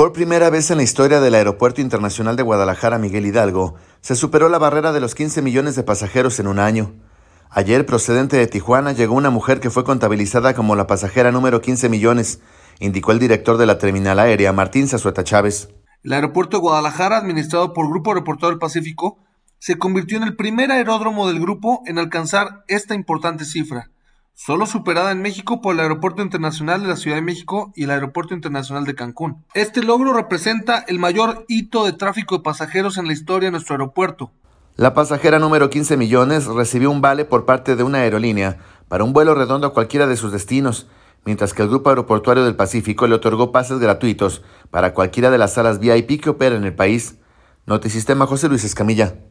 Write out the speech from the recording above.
Por primera vez en la historia del Aeropuerto Internacional de Guadalajara Miguel Hidalgo, se superó la barrera de los 15 millones de pasajeros en un año. Ayer, procedente de Tijuana, llegó una mujer que fue contabilizada como la pasajera número 15 millones, indicó el director de la terminal aérea, Martín Zazueta Chávez. El aeropuerto de Guadalajara, administrado por Grupo Aeroportuario del Pacífico, se convirtió en el primer aeródromo del grupo en alcanzar esta importante cifra, solo superada en México por el Aeropuerto Internacional de la Ciudad de México y el Aeropuerto Internacional de Cancún. Este logro representa el mayor hito de tráfico de pasajeros en la historia de nuestro aeropuerto. La pasajera número 15 millones recibió un vale por parte de una aerolínea para un vuelo redondo a cualquiera de sus destinos, mientras que el Grupo Aeroportuario del Pacífico le otorgó pases gratuitos para cualquiera de las salas VIP que opera en el país. Notisistema, José Luis Escamilla.